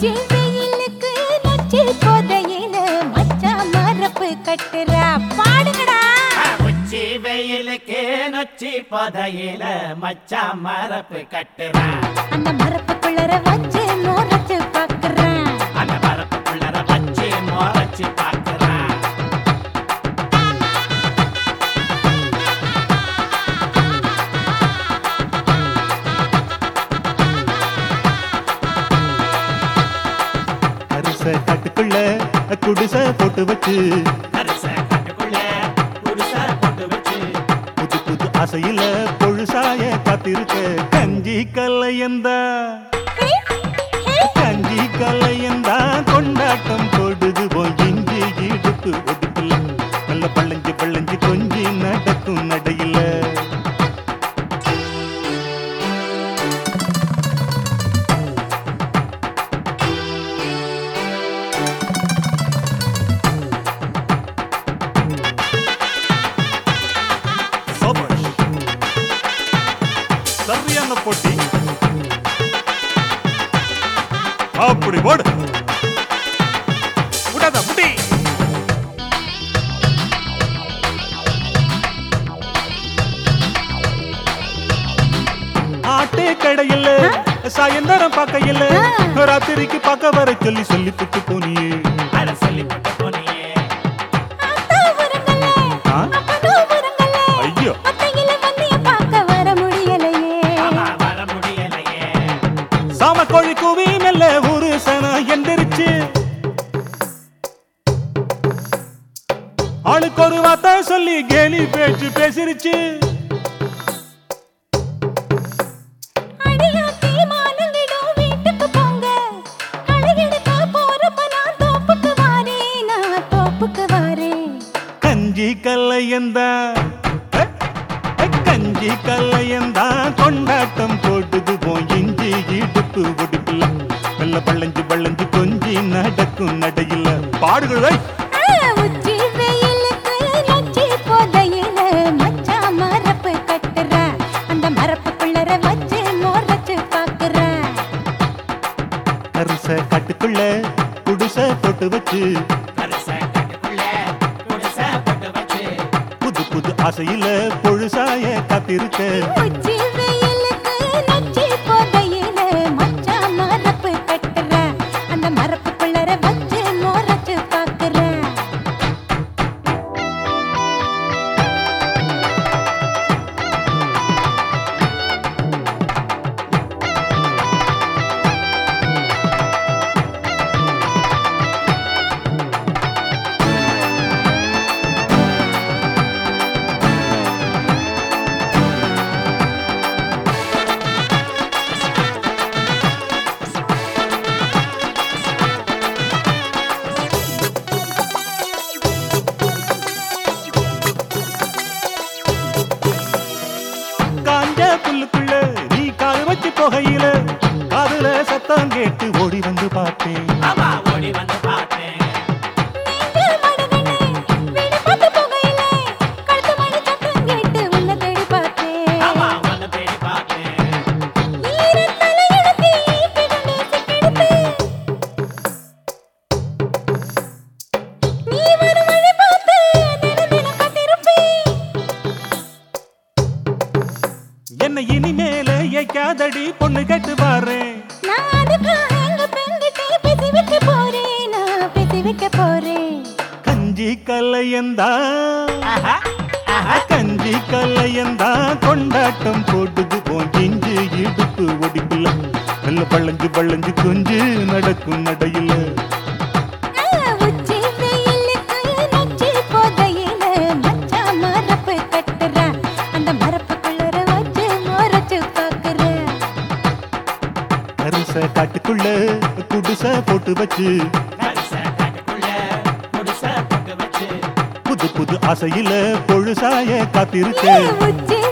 உச்சி வெயிலுக்கு நொச்சி போதையில மச்சான் மரப்பு கட்டுறா பாடுங்கடா. உச்சி வெயிலுக்கு நொச்சி போதையில மச்சான் மரப்பு கட்டுறா. அந்த மரப்புக்குள்ளர வச்சு மோரச்சு பாக்குறான். அந்த மரப்புக்குள்ளர வச்சு மோரச்சு பாக்குறா. அரிச காட்டுக்குள்ள குடிச போட்டு வச்சு அரிச காட்டுக்குள்ள குடிச போட்டு வச்சு புது புது ஆசையில பொழுசாய காத்திருக்க கஞ்சி கல்லையந்தா கஞ்சி கல்லையந்தா கொண்டாட்டம் கொடுது போய் இஞ்சி இடுப்பு ஒதுக்கல நல்ல பள்ளஞ்சி பள்ளஞ்சி கொஞ்சி நடக்கும் நடையில சரியான போட்டி அப்படி ஓடு விடாத முடி ஆட்டே கடையில் சாயந்தரம் பார்க்கையில் ராத்திரிக்கு பார்க்க வர சொல்லி சொல்லி புட்டு போனியே அட சொல்லி போட்டு போனியே. அத்தா வரங்கல்ல ஆ? அப்பனோ வரங்கல்ல ஐயோ அத்தையில வந்திய பார்க்க வர முடியலையே. ஆமா வர முடியலையே. சாம கோழி கூவி மெல்ல ஒரு சன எந்திரிச்சு ஆளுக்கு ஒரு வார்த்தை சொல்லி கேலி பேச்சு பேசிருச்சு அடியாத்தி மானங்கிடும் வீட்டுக்கு போங்க. களையெடுக்க போறப்ப நான் தோப்புக்கு வாரேன். நான் தோப்புக்கு வாரேன். கஞ்சி கல்லையந்தா கஞ்சி கல்லையந்தா கொண்டாட்டம் போட்டுது போய் இஞ்சி இடுப்பு ஒடுக்கல நல்ல பள்ளஞ்சு பள்ளஞ்சு கொஞ்சி நடக்கும் நடையில பாடுகளை உச்சி வெயிலுக்கு நொச்சி போதையில மச்சான் மரப்பு கட்டுறா. அந்த மரப்புக்குள்ளர வச்சு மோரச்சு பாக்குறா. அரிச காட்டுக்குள்ள குடிச போட்டு வச்சு அரிச காட்டுக்குள்ள குடிச போட்டு வச்சு புது புது ஆசையில பொழுசாய காத்திருக்க உச்சி வெயிலுக்கு நொச்சி போதையில மச்சான் மரப்பு கட்டுறா. அந்த மரப்புக்குள்ளர வச்சு மோரச்சு பாக்குறா. காஞ்ச புல்லுக்குள்ள நீ கால் வச்சு போகையில காதுல சத்தம் கேட்டு ஓடி வந்து பார்த்தேன் ஆமா ஓடி வந்து பார்த்தேன். நீங்க மடகண்ணே வீடு பார்த்து போகையில கழுத்து மணி சத்தம் கேட்டு உன்னை தேடி பார்த்தேன். ஆமா உன்னை தேடி பார்த்தேன். ஈரத் தலையெடுத்து பின்னே சிக்கெடுத்து நீ வரும் வழி பார்த்து தினம் தினம் காத்திருப்பேன். என்ன இனிமேல ஏக்காதடி பொண்ணு கேட்டு பாறேன் நான் அதுக்காக எங்க பெண்கிட்ட பேசி வைக்க போறேன். நான் பேசி வைக்க போறேன். கஞ்சி கல்லையந்தா ஆஹா ஆஹா கஞ்சி கல்லையந்தா கொண்டாட்டம் போட்டுது போய் இஞ்சி இடுப்பு ஒடிக்கல நல்ல பள்ளஞ்சு பள்ளஞ்சு கொஞ்சு நடக்கும் நடையில உச்சி வெயிலுக்கு நொச்சி போதையில மச்சான் மரப்பு கட்டுறா. அந்த மரப்புக்குள்ளர வச்சு மோரச்சு பாக்குறா. அரிச காட்டுக்குள்ள குடிச போட்டு வச்சு அரிச காட்டுக்குள்ள குடிச போட்டு வச்சு புது புது ஆசையில பொழுசாய காத்திருக்க உச்சி